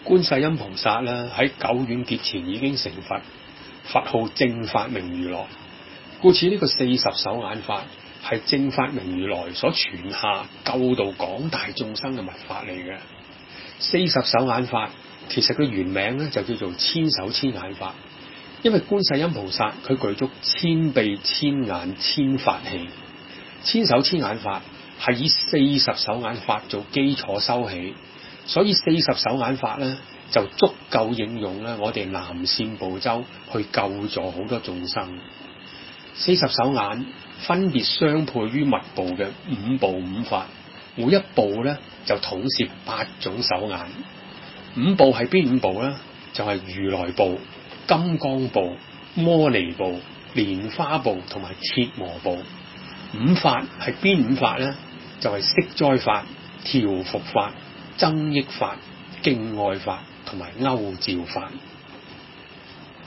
觀世音菩薩咧喺久遠劫前已經成佛，佛號正法明如來，故此呢個40手眼法係正法明如來所傳下救度廣大眾生嘅密法嚟嘅。40手眼法其實佢原名咧就叫做千手千眼法，因為觀世音菩薩佢具足千臂千眼千法器，千手千眼法係以40手眼法做基礎修起，所以40手眼法咧就足夠應用咧我哋南贍部洲去救助好多眾生。40手眼分別相配於密部嘅5部5法，每一部咧就統攝8種手眼。5部係邊5部咧？就係如來部、金剛部、摩尼部、蓮花部同埋鐵磨部。5法係邊5法咧？就係息災法、調伏法、增益法、敬愛法同埋歐照法。